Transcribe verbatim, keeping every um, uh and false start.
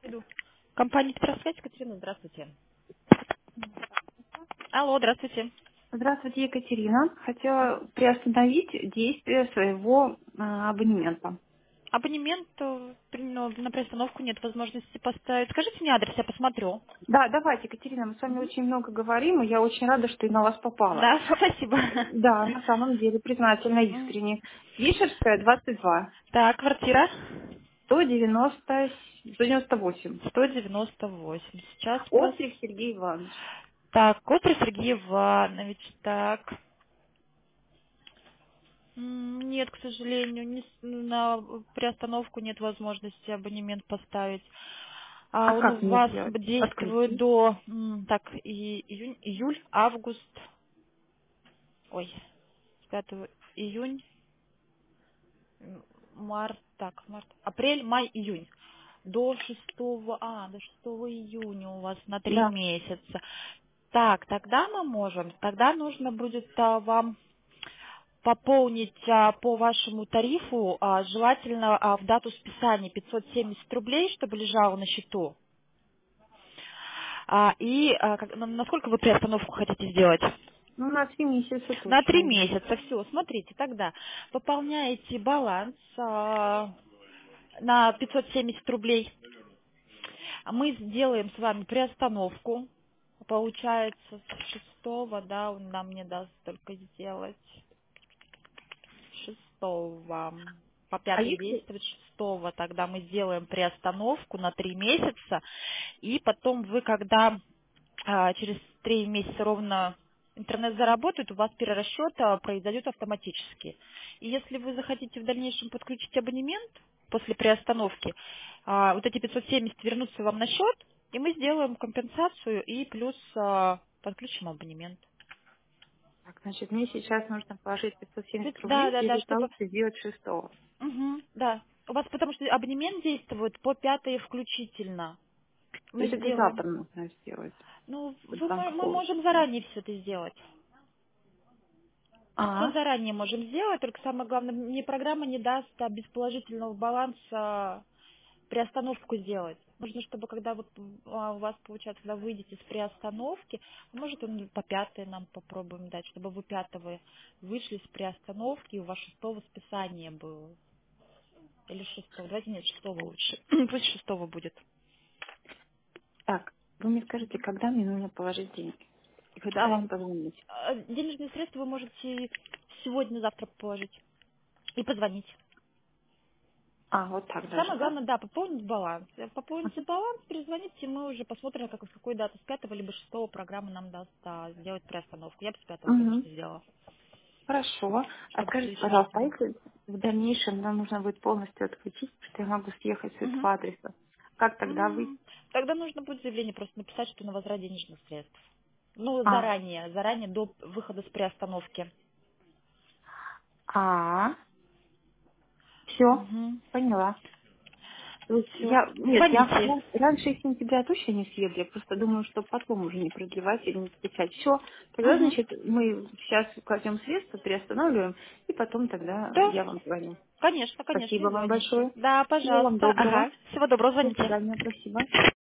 Иду. Компания Петросвязь, Катерина, здравствуйте. Алло, здравствуйте. Здравствуйте, Екатерина. Хотела приостановить действие своего а, абонемента. Абонемент э, при- ну, на приостановку нет возможности поставить. Скажите мне адрес, я посмотрю. Да, давайте, Екатерина, мы с вами Мгм. очень много говорим, и я очень рада, что и на вас попала. Да, спасибо. Да, на самом деле, признательно, М. искренне. Вишерская, двадцать два, Так, квартира сто девяносто, сто девяносто восемь. сто девяносто восемь. Сейчас прос... Остров Сергей Иванович. Так, Котр Сергей Иванович, так. М, Нет, к сожалению, не с- на приостановку нет возможности абонемент поставить. А А он как у мне вас сделать? действует Открытие. до м, так, и- июнь, июль, август, ой, с пятого июнь, м, март, так, март, апрель, май, июнь. До шестого, а, до шестого июня у вас на три Да. месяца. Так, тогда мы можем, тогда нужно будет а, вам пополнить а, по вашему тарифу, а, желательно а, в дату списания пятьсот семьдесят рублей, чтобы лежало на счету. А, и а, как- на- насколько вы приостановку хотите сделать? Ну, на три месяца На три точно. месяца. Все, смотрите, тогда пополняете баланс а, на пятьсот семьдесят рублей. А Мы сделаем с вами приостановку. Получается, с шестого, да, он нам не даст только сделать. Шестого. По А пятый если... действует шестого. Тогда мы сделаем приостановку на три месяца. И потом вы, когда а, через три месяца ровно интернет заработает, у вас перерасчет а, произойдет автоматически. И если вы захотите в дальнейшем подключить абонемент после приостановки, а, вот эти пятьсот семьдесят вернутся вам на счет, и мы сделаем компенсацию и плюс а, подключим абонемент. Так, значит, мне сейчас нужно положить пятьсот семьдесят Да, рублей да, и да, для того, чтобы... чтобы сделать шестого. Мгм, да. У вас потому что абонемент действует по пятой включительно. То Мы есть это сделаем. завтра нужно сделать. Ну, Вот вы- мы, мы банковой. можем заранее все это сделать. Все А, заранее можем сделать, только самое главное, мне программа не даст а, без положительного баланса приостановку сделать. Нужно, чтобы когда вот а, у вас получается, когда выйдете с приостановки, может он по пятой нам попробуем дать, чтобы вы пятого вышли с приостановки, и у вас шестого списание было. Или шестого. Давайте нет, шестого лучше. Пусть шестого будет. так, вы мне скажите, когда мне нужно положить деньги? И когда А, вам позвонить? а, Денежные средства вы можете сегодня-завтра положить и позвонить. А, вот так даже, Самое да? главное, да, пополнить баланс. Э, Пополните баланс, перезвоните, мы уже посмотрим, как, с какой даты, с пятого либо шестого программа нам даст а, сделать приостановку. Я бы с пятого, Угу. конечно, сделала, Хорошо. А чтобы скажите, следующий месяц пожалуйста, а был. если в дальнейшем нам нужно будет полностью отключить, что я могу съехать с Мгм. этого адреса, как тогда вы... М, Тогда нужно будет заявление просто написать, что на возврат денежных средств. Ну, А, заранее, заранее до выхода с приостановки. а, все, Угу. поняла. То есть Все. я, нет, я, Звоните. я раньше сентября точно не съеду, я просто думаю, что потом уже не продлевать или не включать. Все, тогда, Угу. значит, мы сейчас кладем средства, приостанавливаем, и потом тогда Да, я вам звоню. конечно, конечно, Спасибо вам звоните. большое. Да, Всего вам пожалуйста. доброго. Ага. Всего доброго, До звоните. свидания, спасибо.